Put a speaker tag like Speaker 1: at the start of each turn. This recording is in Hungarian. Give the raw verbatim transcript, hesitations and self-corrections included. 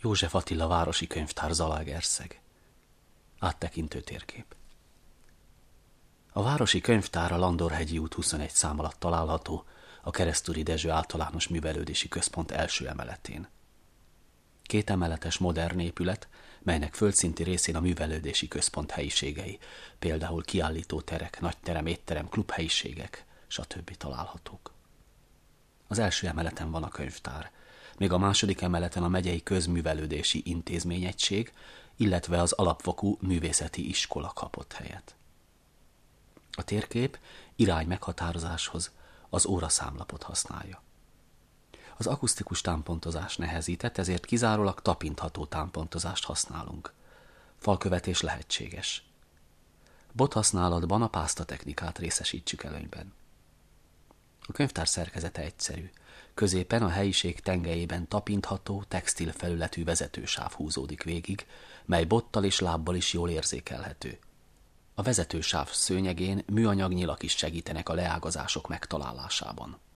Speaker 1: József Attila városi könyvtár, Zalaegerszeg. Áttekintő térkép. A városi könyvtár a Landorhegyi út huszonegy szám alatt található, a Keresztúri Dezső Általános Művelődési Központ első emeletén. Két emeletes modern épület, melynek földszinti részén a művelődési központ helyiségei, például kiállítóterek, nagyterem, étterem, klubhelyiségek, stb. Találhatók. Az első emeleten van a könyvtár, még a második emeleten a megyei közművelődési intézményegység, illetve az alapfokú művészeti iskola kapott helyet. A térkép irány meghatározáshoz az óraszámlapot használja. Az akusztikus támpontozás nehezített, ezért kizárólag tapintható támpontozást használunk. Falkövetés lehetséges. Bothasználatban a pásztatechnikát részesítsük előnyben. A könyvtár szerkezete egyszerű. Középen a helyiség tengelyében tapintható, textil felületű vezetősáv húzódik végig, mely bottal és lábbal is jól érzékelhető. A vezetősáv szőnyegén műanyag nyilak is segítenek a leágazások megtalálásában.